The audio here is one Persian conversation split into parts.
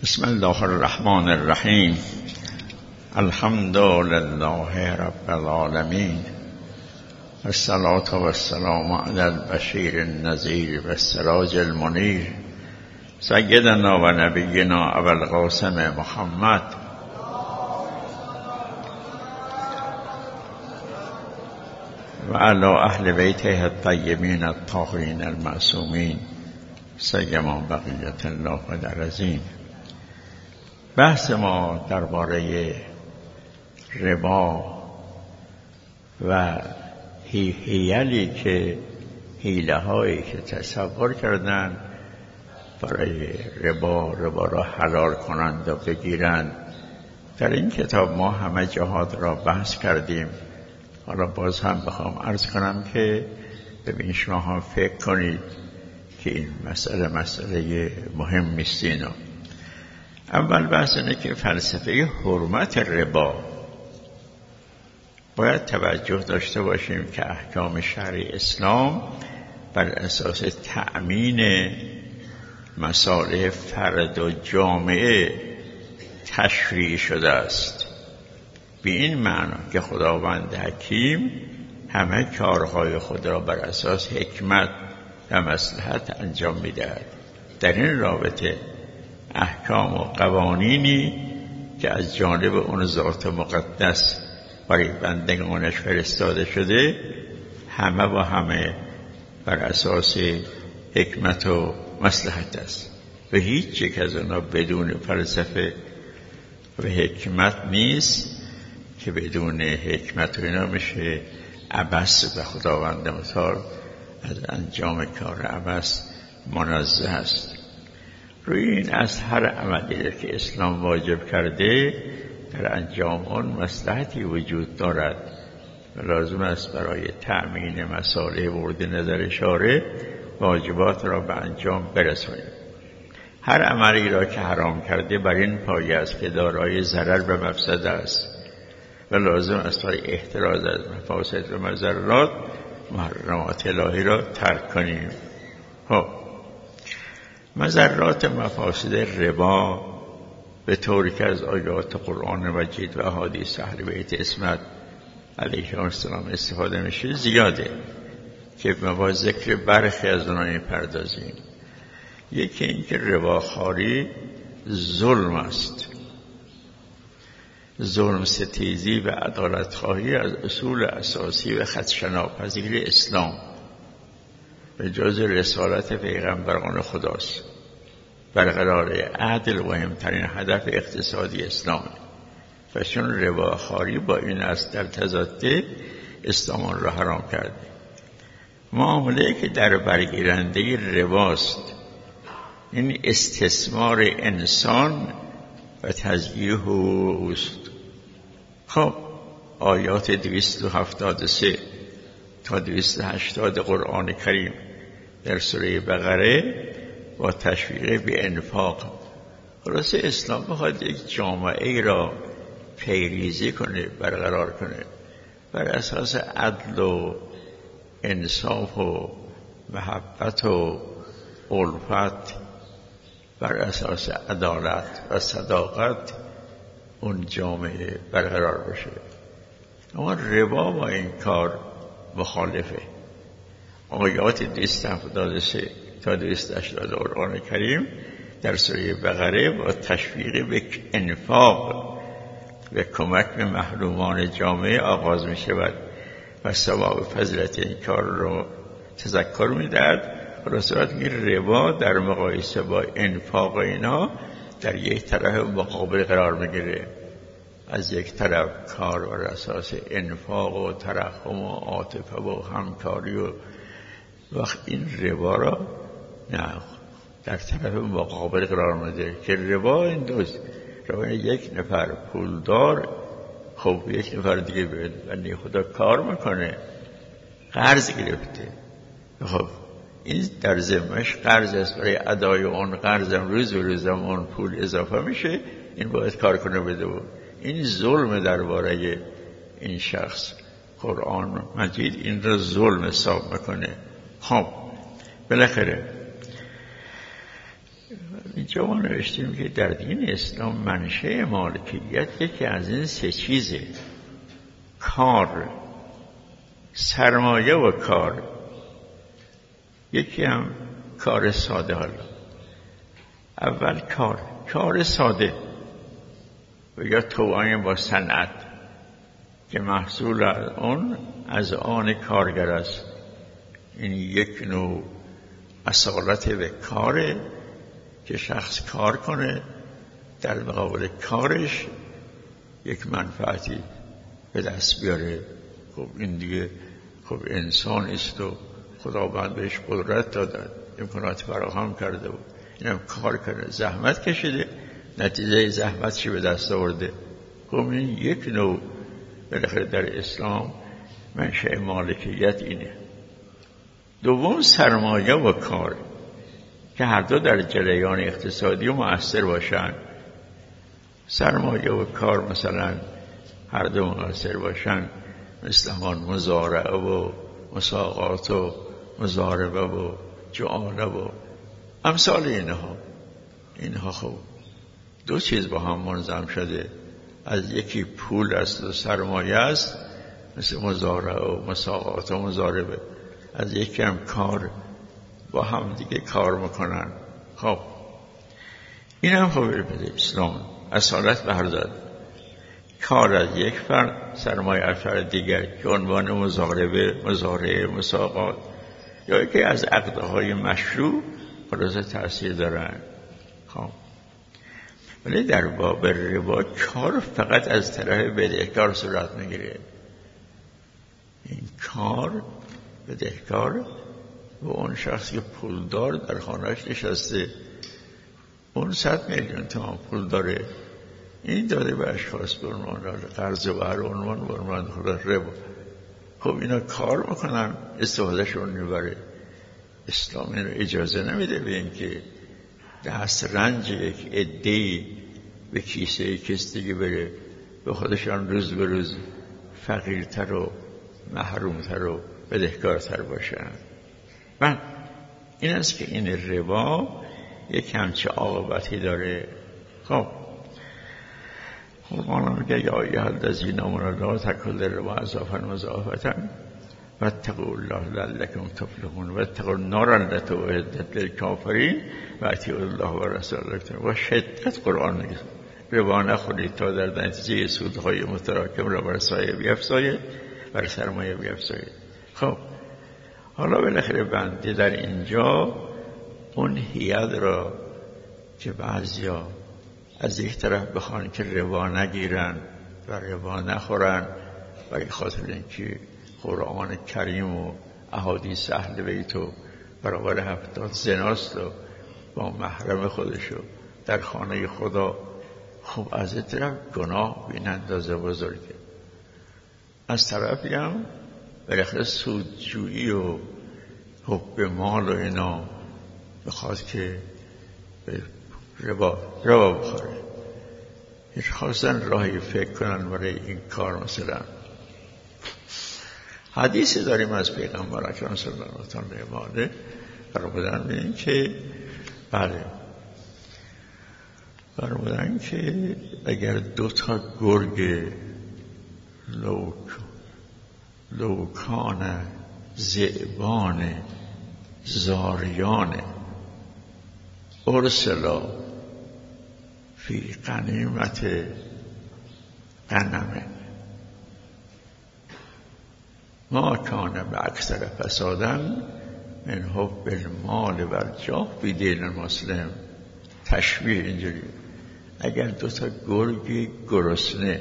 بسم الله الرحمن الرحیم. الحمد لله رب العالمین، الصلاة و السلام علی البشیر النذیر و السراج المنیر، سیدنا و نبینا ابو القاسم محمد و علی اهل بیته الطیبین الطاهرین المعصومین، سیما بقیت الله العظیم. بحث ما درباره ربا و حیله هایی که تصور کردن برای ربا را حلال کنند و بگیرند. در این کتاب ما همه جهات را بحث کردیم. حالا باز هم بخوام عرض کنم که ببین شما هم فکر کنید که این مسئله مهم است. اول بحث اینه که فلسفه حرمت ربا باید توجه داشته باشیم که احکام شرعی اسلام بر اساس تأمین مصالح فرد و جامعه تشریع شده است. به این معنا که خداوند حکیم همه کارهای خود را بر اساس حکمت و مصلحت انجام می‌دهد. در این رابطه احکام و قوانینی که از جانب اون ذات مقدس برای بندگانش فرستاده شده همه بر اساس حکمت و مصلحت است و هیچ یک از اونا بدون فلسفه و حکمت نیست که بدون حکمت و اینا میشه عبث و خداوند متعال از انجام کار عبث منزه است. روی این از هر عملی که اسلام واجب کرده در انجام آن مصلحتی وجود دارد و لازم است برای تأمین مصالح مورد نظر شارع واجبات را به انجام برسانیم. هر عملی را که حرام کرده بر این پایه است که دارای ضرر و مفسده است و لازم است برای احتراز از مفاسد و مضرات محرمات الهی را ترک کنیم. مضرات مفاسد ربا به طوری که از آیات قرآن مجید و احادیث اهل بیت عصمت علیهم السلام استفاده میشه زیاده که ما با ذکر برخی از اونها میپردازیم. یکی این که رباخواری ظلم است. ظلم ستیزی و عدالت خواهی از اصول اساسی و خدشه‌ناپذیر اسلام به جز رسالت پیغمبران خداست. برقرار عدل مهمترین هدف اقتصادی اسلام و چون رباخواری با این است در تضاد اسلام آن را حرام کرده. معامله که در برگیرنده رباست این استثمار انسان و تضییع حقوق است. آیات 273 تا 280 قرآن کریم در سوره بقره با تشویق به انفاق. خلاصه اسلام بخواد یک جامعه را پیریزی کنه، برقرار کنه بر اساس عدل و انصاف و محبت و الفت، بر اساس عدالت و صداقت اون جامعه برقرار بشه. اما ربا با این کار مخالفه. آیات 273 تا 280 قرآن کریم در سوره بقره با تشویق به انفاق و کمک به محرومان جامعه آغاز می شود و ثواب فضیلت این کار رو تذکر می دهد. خلاصه ربا در مقایسه با انفاق اینا در یک طرف مقابل قرار می گیره. از یک طرف کار بر اساس انفاق و ترحم و عاطفه و همکاری و وقت این ربا را نه در طرف مقابل قرار میده که ربا این دوست ربا یک نفر پولدار یک نفر دیگه بنده خدا کار میکنه قرض گرفته، این در ذمه‌اش قرض است، برای ادای اون قرض روز به روز اون پول اضافه میشه، این باید کار کنه بده بود. این ظلم درباره این شخص. قرآن مجید این را ظلم حساب میکنه. بالاخره اینجا ما نوشتیم که در دین اسلام منشأ مالکیت یکی از این سه چیزه: کار، سرمایه و کار. یکی هم کار ساده. حالا اول کار ساده و یا توأم با صنعت که محصول از آن کارگر است. این یک نوع اصالت به کاره که شخص کار کنه، در مقابل کارش یک منفعتی به دست بیاره. خب این دیگه خب انسان است و خداوند بهش قدرت داده، امکانات فراهم کرده و اینم کار کرده، زحمت کشیده، نتیجه زحمتش به دست آورده. خب این یک نوع بالاخره در اسلام منشأ مالکیت اینه. دوم سرمایه و کار که هر دو در جریان اقتصادی و مؤثر باشن. سرمایه و کار مثلا هر دو مؤثر باشن، مثل همان مزارعه و مساقات و مزاربه و جعاله و امثال اینها خب دو چیز با هم منظم شده. از یکی پول است و سرمایه است، مثل مزارعه و مساقات و مزاربه. از یکی هم کار، با هم دیگه کار میکنن. خب این هم خب به اسلام اصالت برداد. کار از یک فرد، سرمایه از فرد دیگر که عنوان مزاربه، مزارعه، مساقات یا یکی از عقدهای مشروع خلاصه تأثیر دارن. خب ولی در باب ربا کار فقط از طرف بدهکار صورت میگیره. این کار بدهکار و اون شخصی که پولدار در خانهش نشسته، اون 100 میلیون تومان پول داره، این داده به اشخاص به عنوان قرض و هر عنوان به عنوان ربا. خب اینا کار میکنن، استفادهشون میبره. اسلام این رو اجازه نمیده به این که دست رنج یک عده‌ای به کیسه کسی دیگه بره، به خودشان روز به روز فقیرتر و محرومتر و بدهکارتر باشن. من این است که این ربا یک همچه عاقبتی داره. خب قرآن میگه یا ایها الذین آمنوا لا تأکلوا الربا اضعافا مضاعفة واتقوا الله لعلکم تفلحون واتقوا النار التي اعدت للکافرین واطیعوا الله و رسوله. و شدت قرآن میگه ربا نخورید تا در نتیجه سودهای متراکم را بر سایه بیفزایید، بر سرمایه بیفزایید. خب حالا بالاخره بنده در اینجا اون حیاد را که بعضیا از یک طرف بخوان که ربا نگیرن و ربا نخورن برای خاطر اینکه قرآن کریم و احادیث اهل بیت و برابر 70 زناست و با محرم خودشو در خانه خدا، خب از یک طرف گناه بین اندازه بزرگه، از طرفی هم بالاخره سودجویی و حب مال و اینا بخواد که ربا بخوره. هیچ خواستن راهی فکر کنن برای این کار. مثلا حدیثی داریم از پیغمبر اکرم صلی الله علیه و آله فرمودن به این که فرمودن که اگر 2 گرگ لوکان ذئبان زاریان ارسلا فی غنیمت غنم ما کان به اکثر فسادن من حب المال و الجاه فی دین المسلم. تشبیه اینجوری: اگر 2 گرگ گرسنه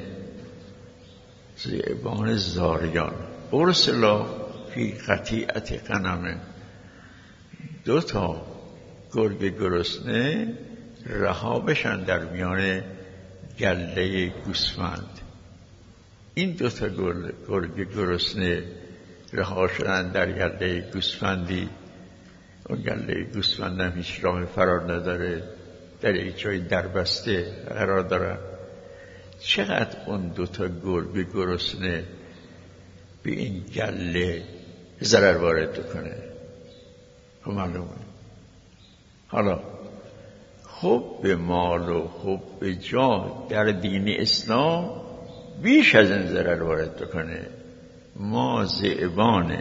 ذئبان زاریان ارسلا فی قطیعت غنم، 2 گرگ گرسنه رها بشن در میان گله گوسفند. این 2 گرگ گرسنه رها شدن در گله گوسفندی، اون گله گوسفند هم هیچ راه فرار نداره، در یک جای دربسته قرار دارن. چقدر اون 2 گرگ گرسنه به این گله ضرر وارد کنه؟ خب معلومه. حالا حب مال و حب جاه در دین اسلام بیش از این ضرر وارد بکنه. ما ذئبان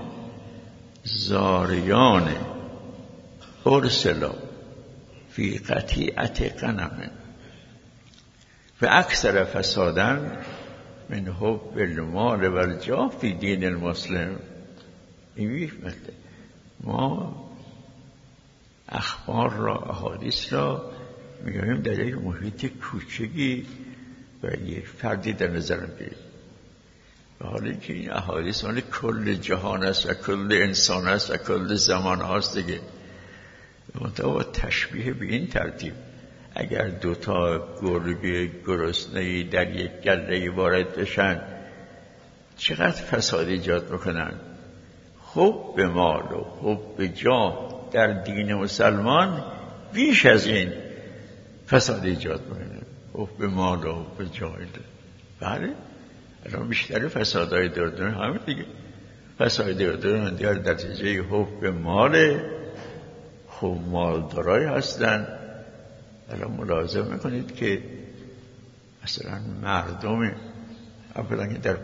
زاریان ارسلا فی قطیعت غنم و اکثر فسادا من حب المال و الجاه فی دین المسلم. این ما اخبار را، احادیث را میگوییم در یک محیط کوچکی و یک فردی در نظر میگیریم، و حالا که این احادیث مال کل جهان است و کل انسان است و کل زمان هاست دیگه. منتها با تشبیه به این ترتیب، اگر دوتا گربه گرسنه‌ای در یک گله وارد بشن چقدر فساد ایجاد میکنن. حب مال و حب جاه در دین مسلمان بیش از این فساد ایجاد میکنه. حب مال و حب جاه. بله الان بیشتر فسادهای در دنیا همین دیگه. فساد در دنیا در نتیجه حب مال، خب مالدارای هستن. الان ملاحظه میکنید که مثلا مردم اولا در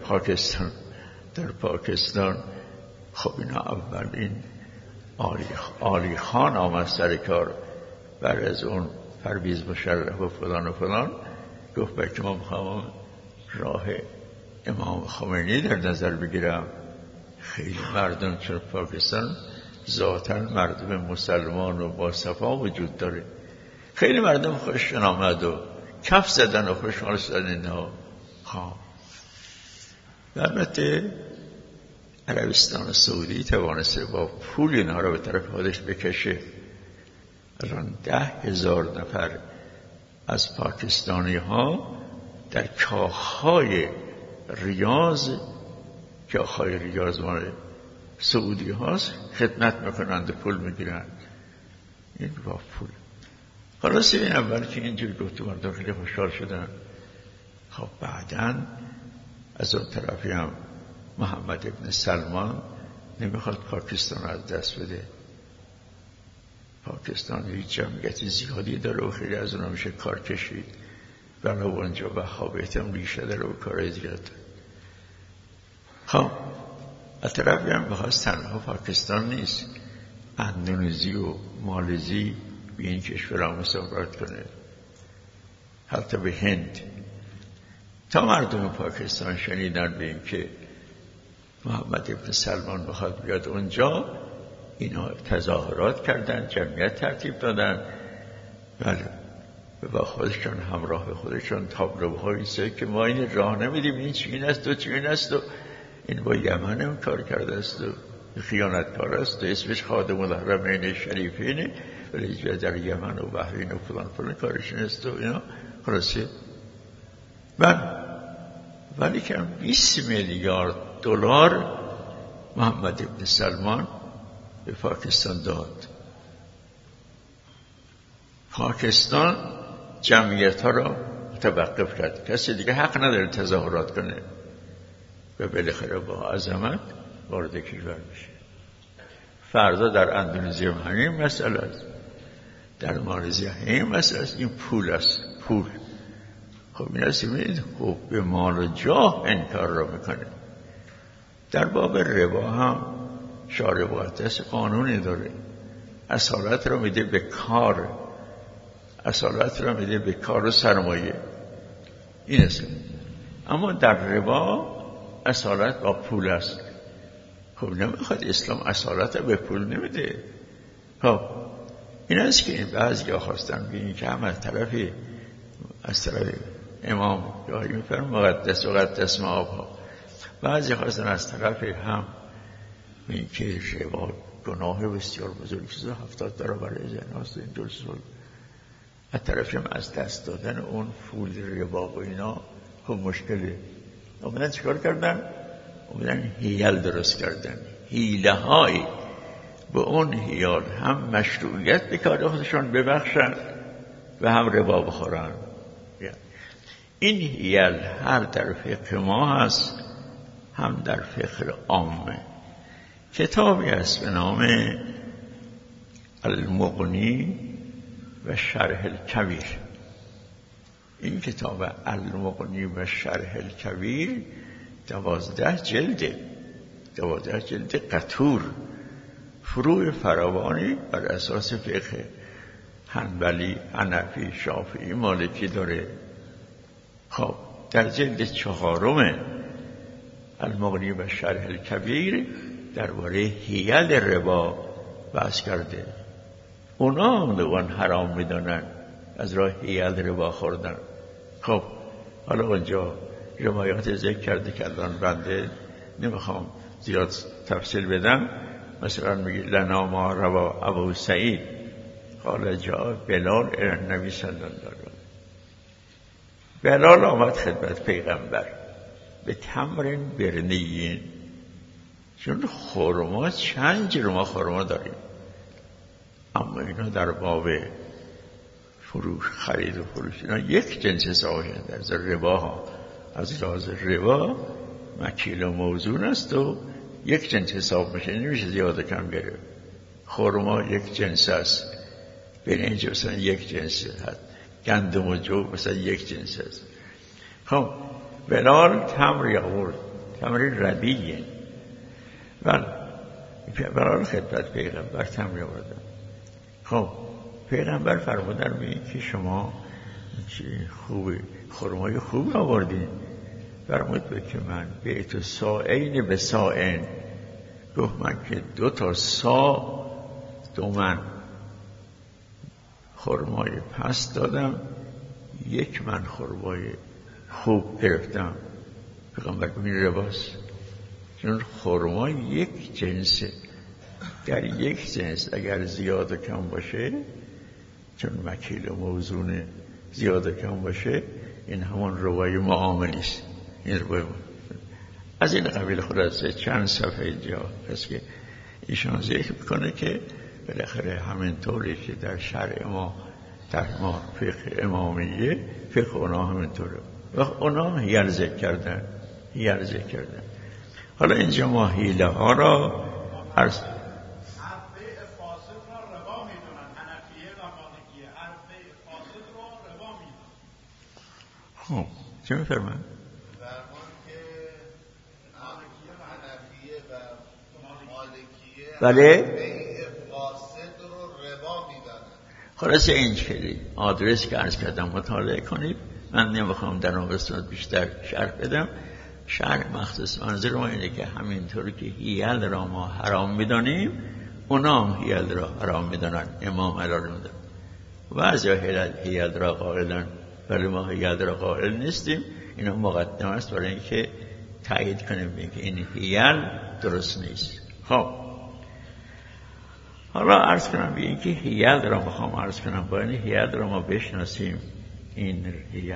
پاکستان خب اینا اولین علی خان آمد سر کار، بعد از اون پرویز مشرف و فلان و فلان، گفت بلکه ما میخوام راه امام خمینی در نظر بگیرم. خیلی مردم چون پاکستان ذاتاً مردم مسلمان و با صفا وجود داره، خیلی مردم خوششون آمد و کف زدن و خوشحال شدن اینها. البته عربستان سعودی توانسته با پول اینها رو به طرف خودش بکشه. الان 10,000 نفر از پاکستانی ها در کاخهای ریاض مال سعودی هاست خدمت میکنند و پول میگیرند. این با پول. خلاص این اول که اینجور گفت مردم خیلی خوشحال شدن. خب بعداً از اون طرفی هم محمد ابن سلمان نمیخواد پاکستان از دست بده. پاکستان یک جمعیت زیادی داره و خیلی از اونها میشه کار کشید. بله اونجا وهابیت هم ریشه داره و کارهای زیاد. خب از طرفی هم بخواست تنها پاکستان نیست، اندونزی و مالزی به این کشورها مسافرت کنه، حتی به هند. تا مردم پاکستان شنیدن به این که محمد ابن سلمان بخواد بیاد اونجا، اینا تظاهرات کردن، جمعیت ترتیب دادن. بله با خودشون همراه خودشون تابلوهایی سه که ما این راه نمیدیم، این چین است و چین است و این با یمن هم کار کرده است و خیانتکار است و اسمش خادم الحرمین شریفینه، ولی در یمن و بحرین و فلان کارشون است و اینا. خلاصه ولی که 20 میلیارد دلار محمد ابن سلمان به پاکستان داد. پاکستان جمعیت ها را متوقف کرد، کسی دیگه حق نداره تظاهرات کنه و بالاخره با عظمت وارد کشور میشه. فردا در اندونزی هم همین مسئله است، در مالزی همین مسئله است. این پول است، پول. خب این است می‌بینید حب مال و جاه انکار را میکنه. در باب ربا هم شارع مقدس قانونی داره، اصالت را میده به کار، اصالت را میده به کار و سرمایه. این است. اما در ربا اصالت با پول است. خب نمیخواد اسلام اصالت را به پول نمیده. خب این است که این بعضی ها خواستن بینید که هم از طرف امام گاهی میفرم مقدس معابها، بعضی خواستن از طرف هم این که ربا گناه بسیار بزرگ چیزا 70 برابر زناست. این درست از طرفی هم از دست دادن اون پول ربا و اینا خب مشکله. اومدن چیکار کردن؟ اومدن حیل درست کردن، حیله هایی به اون حیال هم مشروعیت به کار خودشان ببخشن و هم ربا بخورن. این حیل هر در فقه ما هست، هم در فقه عامه. کتابی است به نام المغنی و شرح الکبیر. این کتاب المغنی و شرح الکبیر 12 جلد قطور، فروع فراوانی بر اساس فقه حنبلی، حنفی، شافعی، مالکی داره. خب در جلد 4 المغنی و شرح الکبیر درباره حیل ربا بحث کرده. اونا هم حرام میدونن از راه حیل ربا خوردن. خب حالا اونجا روایات ذکر کرده که الان بنده نمیخوام زیاد تفصیل بدم. مثلا میگه لنا ما روا ابو سعید قال جاء بلال الی النبی صلی الله علیه و بلال آمد خدمت پیغمبر به تمر برنیین، چون خرما چند جور ما خرما داریم، اما اینا در باب فروش، خرید و فروش اینا یک جنس حساب میشن. در ربا ها از لحاظ ربا مکیل و موزون است و یک جنس حساب میشه، نمیشه زیاد کم گرفت. خرما یک جنس است، برنج مثلا یک جنس هست، گندم و جو مثلا یک جنس است. خب بلال تمر آورد، تمر ردیه. بلال خدمت پیغمبر تمر آورد. خب پیغمبر فرمودن میگه که شما خوبه، خرمای خوب آوردین. فرمود به که من بیت ساعین به ساعین، گفت من که 2 سا 2 من خرمای پس دادم، 1 من خرمای خوب گرفتم. پیغمبر ببین رباست، چون خرما یک جنسه. در یک جنس اگر زیاد و کم باشه، چون مکیل و موزون زیاد و کم باشه، این همون روای معاملی است. این روای از این قبیل خلاصه چند صفحه اینجا هست که ایشان ذکر میکنه که بالاخره همینطوری که در شرع ما، در ما فقه امامیه، فقه اونا همینطوره و اونا حیل ذکر کردن. حالا اینجا ما حیله ها را عرض خب چه میفرمان؟ فرمان که حنفیه و مالکیه بله؟ بیع فاسد رو ربا میدانن. خلاصه این شکلی آدرس که عرض کردم مطالعه کنید. من نمیخوام در اون قسمت بیشتر شرح بدم. شرح مخصوص منظور ما اینه که همینطور که حیل را ما حرام میدانیم، اونا هم حیل را حرام میدانن، امام حلال میدانن. بعضی حیل را قائلن ولی ما حیل را قائل نیستیم. اینا مقدمه است برای اینکه تایید کنیم که این حیل درست نیست. خب حالا عرض کنم به این که حیل را میخوام عرض کنم، با این حیل را ما بشناسیم. این حیل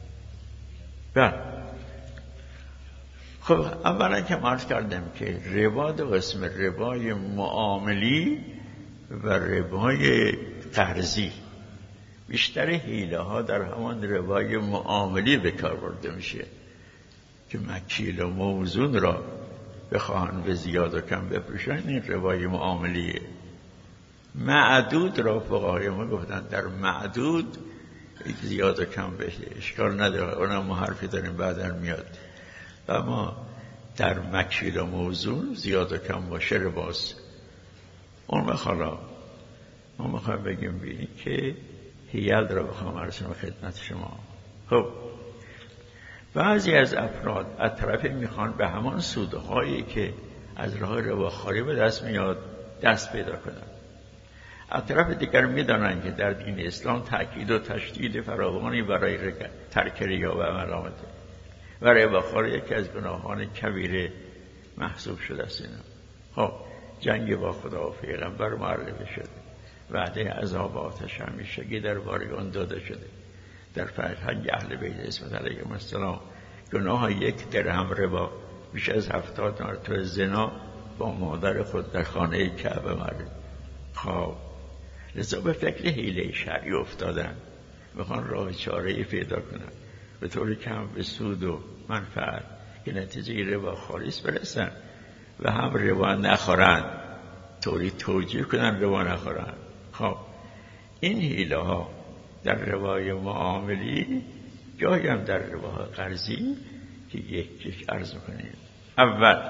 خب اولا که عرض کردم که ربا 2 قسم، ربای معاملی و ربای قرضی. بیشتر حیله ها در همان روای معاملی به کار برده میشه که مکیل و موزون را بخواهن به زیاد و کم بفروشن. این روای معاملیه. معدود را فقهای ما گفتن در معدود زیاد و کم بشه، اشکال نداره، اونم ما حرفی داریم بعداً میاد. و ما در مکیل و موزون زیاد و کم باشه رباست. اون بخوالا ما میخوایم بگیم بینی که حیل را بخوام ارسنم خدمت شما. خب بعضی از افراد از طرف میخوان به همان سودهایی که از راه رباخواری به دست میاد دست پیدا کنن. از طرف دیگر میدانند که در دین اسلام تأکید و تشدید فراوانی برای ترک ریا و ملامت و رباخواری یکی از گناهان کبیره محسوب شده است. خب جنگ با خدا و پیغمبر معرفی شده، وعده عذاب آتش همیشگی درباره آن داده شده. در فرهنگ اهل بیت اسمت علیهم السلام گناه 1 درهم ربا بیش از 70 مرتبه زنا با مادر خود در خانه کعبه معرفی. خب لذا به فکر حیله شرعی افتادن، میخوان راه چاره‌ای پیدا کنن به طوری کم به سود و منفعت که نتیجه ربا خالص برسن و هم ربا نخورن، طوری توجیه کنن ربا نخورن. خب این حیله ها در روای معاملی، گاهی هم در روای قرضی که یک عرض میکنیم. اول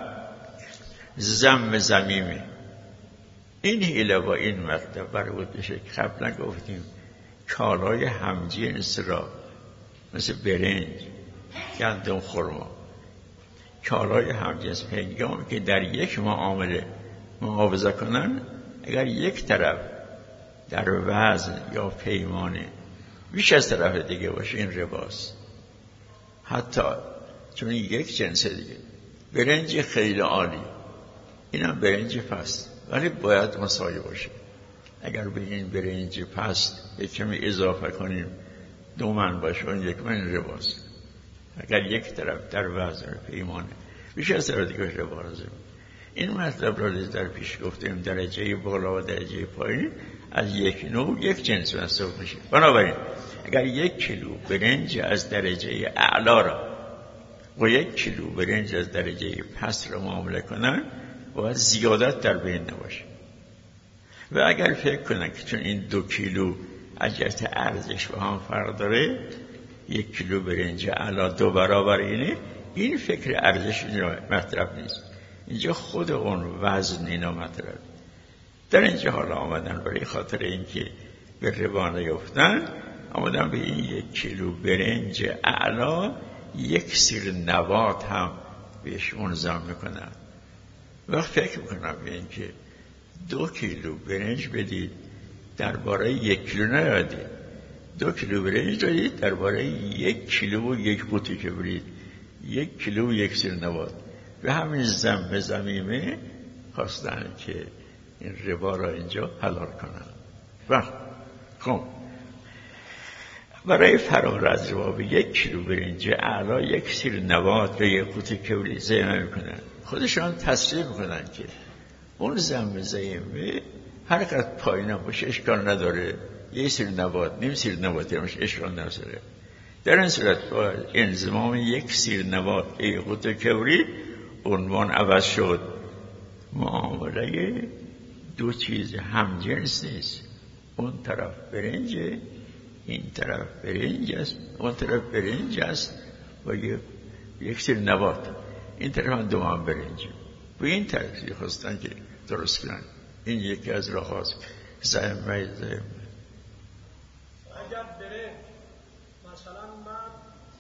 ذم ذمیمه. این حیله و این مطلب برای بشه که قبلا گفتیم کالای همجنس را مثل برنج، گندم، خرما، کالای همجنس هنگامی که در یک معامله محافظه کنن، اگر یک طرف در وزن یا پیمانه بیش از طرف دیگه باشه این رباست. حتی چون یک جنس دیگه، برنج خیلی عالی، اینم برنج پست، ولی باید مساوی باشه. اگر به این برنج پست یک کمی اضافه کنیم 2 من باشه، اون 1 من رباست. اگر یک طرف در وزن پیمانه بیش از طرف دیگه رباست. این مطلب را در پیش گفتیم درجه بالا و درجه پایین از یک نوع یک جنس محسوب میشه. بنابراین اگر 1 کیلو برنج از درجه اعلا را و 1 کیلو برنج از درجه پست را معامله کنن، باید زیادت در بین نباشه. و اگر فکر کنن که چون این 2 کیلو از جهت ارزش با هم فرق داره، 1 کیلو برنج اعلا 2 برابر اینه، این فکر ارزش اینجا مطرح نیست. اینجا خود اون وزن اینا مطرح. در اینجا حالا آمدن برای خاطر اینکه به ربا نیفتن، آمدن به این 1 کیلو برنج اعلا 1 سیر نبات هم بهش منظم میکنن. وقت فکر میکنم به اینکه 2 کیلو برنج بدید درباره 1 کیلو ندید، 2 کیلو برنج دادید درباره 1 کیلو و 1 قوطی که برید 1 کیلو و 1 سیر نبات. به همین ذم ذمیمه خواستن که این ربا را اینجا حلال کنن. و خب برای فرار از ربا به 1 کیلو برنج اعلا 1 سیر نبات و 1 قوطی کبریت ذمه میکنن. خودشان تصریح میکنن که اون ذم ذمیمه هر قدر پایین باشه اشکال نداره، 1 سیر نبات، نیم سیر نبات همش اشکال نداره. در این صورت با انضمام 1 سیر نبات 1 قوطی کبریت عنوان عوض شد. معامله 2 چیز همجنس نیست. اون طرف برنج، این طرف برنج است، اون طرف برنج است و 1 سیر نبات، این طرف هم 2 من برنج. و این طرفی خواستن که درست کنن. این یکی از راه هاست. ذمه اگر برنج مثلا من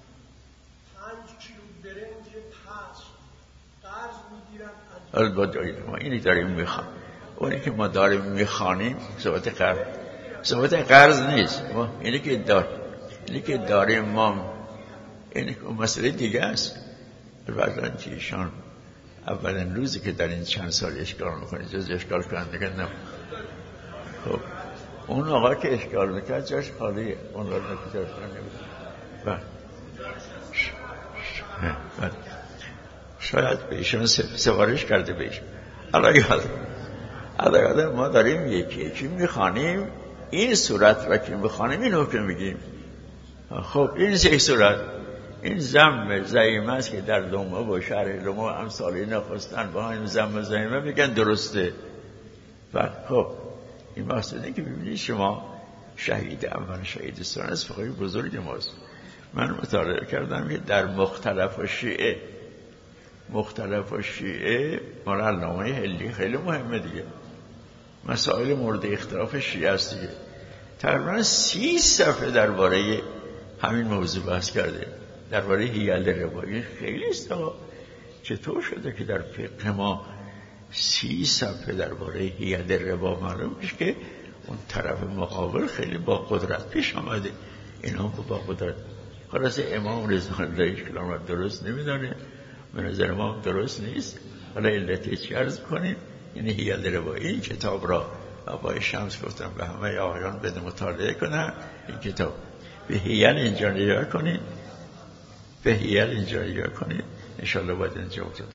5 کیلو برنج پس قرض میگیرم از البته ما اینی داریم میخوام، اونی که ما داریم میخوانیم صحبت قرض نیست. ما اینی که داریم ما این مسئله دیگه است. البته که ایشان اولین روزی که در این چند سال اشکال میکنه جز اشکال کننده نه. خب اون آقا که اشکال میکرد جاش خالیه، اون رو نکجاش نمیده. شاید به ایشان سفارش کرده به ایشان. الان ما داریم یکی میخوانیم، این صورت را که میخوانیم این حکم میگیم. خب این 3 صورت، این ذم ذمیمه است که در لمعه و شرح لمعه امثالی نخواستن با این ذم ذمیمه میگن درسته. و خب این مقصده که ببینید شما شهید اول شهید ثانی از فقهای بزرگ ماست. من مطالعه کردم که در مختلف و شیعه مال علامه حلی خیلی مهمه دیگه، مسائل مورد اختلاف شیعه است دیگه. تقریبا 30 صفحه درباره همین موضوع بحث کرده، درباره حیل ربا. این خیلی است. چطور شده که در فقه ما 30 صفحه درباره حیل ربا معلوم میشه که اون طرف مقابل خیلی با قدرت پیش آمده، اینا با قدرت. خلاص امام رضا الله کلام درست نمیدانه، به نظر ما درست نیست. حالا علتی چی عرض کنیم؟ این حیل ربا. این کتاب را آقای شمس گفتم به همه آقایان بده مطالعه کنن. این کتاب به حیل اینجا نگاه کنید، انشاءالله باید اینجا